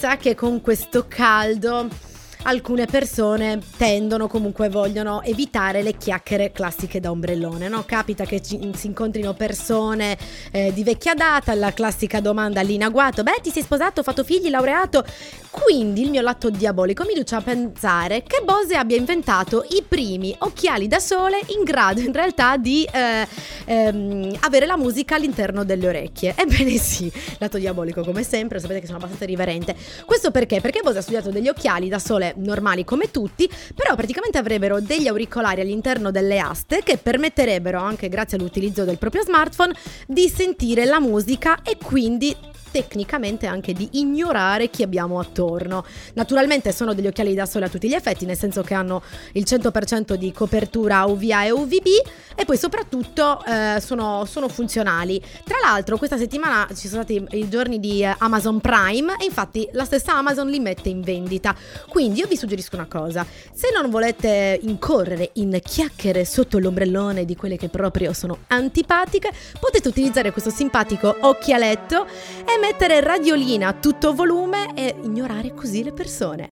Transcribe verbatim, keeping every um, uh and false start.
sa che con questo caldo alcune persone tendono, comunque vogliono evitare le chiacchiere classiche da ombrellone, no? Capita che ci, si incontrino persone eh, di vecchia data, la classica domanda all'inaguato: beh, ti sei sposato, fatto figli, laureato? Quindi il mio lato diabolico mi duce a pensare che Bose abbia inventato i primi occhiali da sole in grado in realtà di eh, ehm, avere la musica all'interno delle orecchie. Ebbene sì, lato diabolico come sempre, sapete che sono abbastanza irriverente. Questo perché? Perché Bose ha studiato degli occhiali da sole normali come tutti, però praticamente avrebbero degli auricolari all'interno delle aste che permetterebbero, anche grazie all'utilizzo del proprio smartphone, di sentire la musica e quindi tecnicamente anche di ignorare chi abbiamo attorno. Naturalmente sono degli occhiali da sole a tutti gli effetti, nel senso che hanno il cento per cento di copertura U V A e U V B e poi soprattutto eh, sono, sono funzionali. Tra l'altro questa settimana ci sono stati i giorni di eh, Amazon Prime e infatti la stessa Amazon li mette in vendita. Quindi io vi suggerisco una cosa: se non volete incorrere in chiacchiere sotto l'ombrellone di quelle che proprio sono antipatiche, potete utilizzare questo simpatico occhialetto e mettere radiolina a tutto volume e ignorare così le persone.